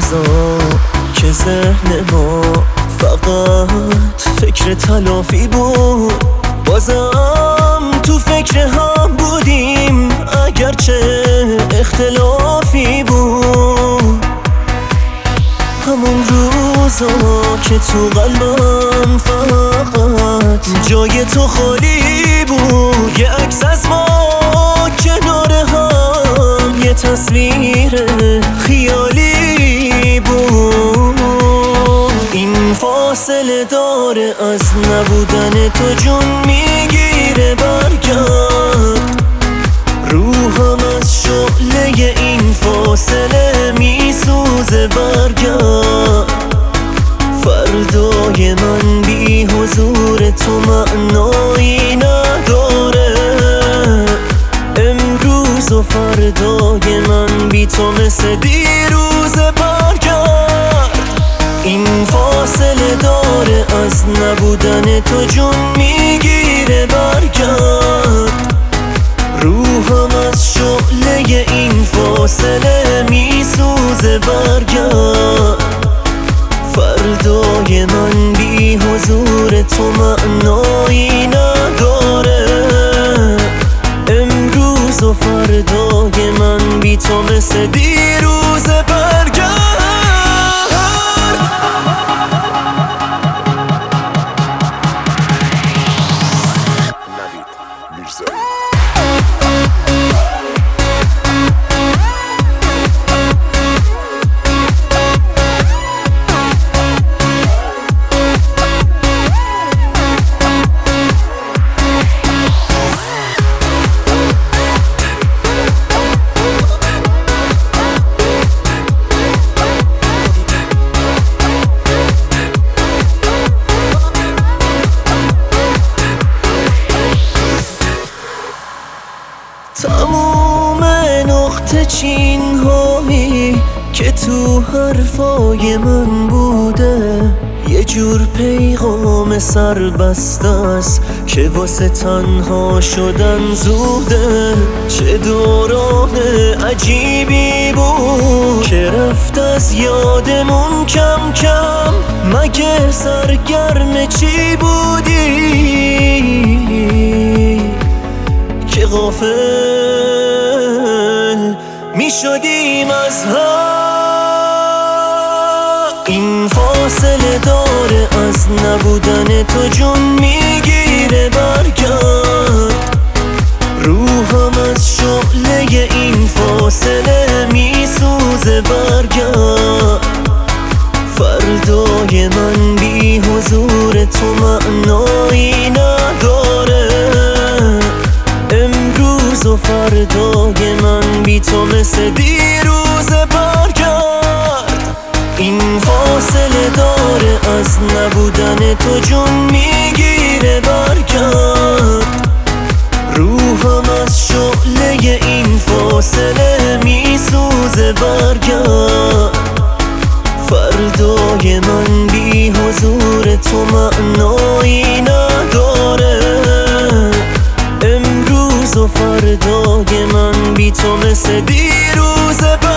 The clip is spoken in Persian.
روزا که ذهن ما فقط فکر تلافی بود، بازم تو فکر هم بودیم اگرچه اختلافی بود. همون روزا که تو قلبم فقط جای تو خالی بود، یه عکس از ما کنار هم، یه تصویر خیالی بود. این فاصله داره از نبودن تو جون میگیره، برگرد روحم از شعله این فاصله میسوزه، برگرد فردای من بی حضور تو معنایی نداره. امروز و فردای من بی تو مثل دیروز، برگرد این فاصله داره از نبودن تو جون میگیره، برگرد روحم از شعله این فاصله میسوزه، برگرد فردای من بی حضور تو معنایی نداره. امروز و فردای من بی تو مثل دیروز، برگرد. تموم نقطه چین هایی که تو حرفای من بوده، یه جور پیغام سربسته است که واسه تنها شدن زوده. چه دوران عجیبی بود که رفت از یادمون کم کم، مگه سرگرم چی بودی که غافل می شدیم از هم. این فاصله داره از نبودن تو جون میگیره، برگرد روحم از شعله این فاصله میسوزه، برگرد فردای من بی حضور تو معنایی نداره. امروز و فردای من بی تو مثل دیروز، برگرد این فاصله داره از نبودن تو جون میگیره، برگرد روحم از شعله این فاصله میسوزه، برگرد فردای من بی حضور تو معنایی نداره. امروز و فردای من بی تو مثل دیروز،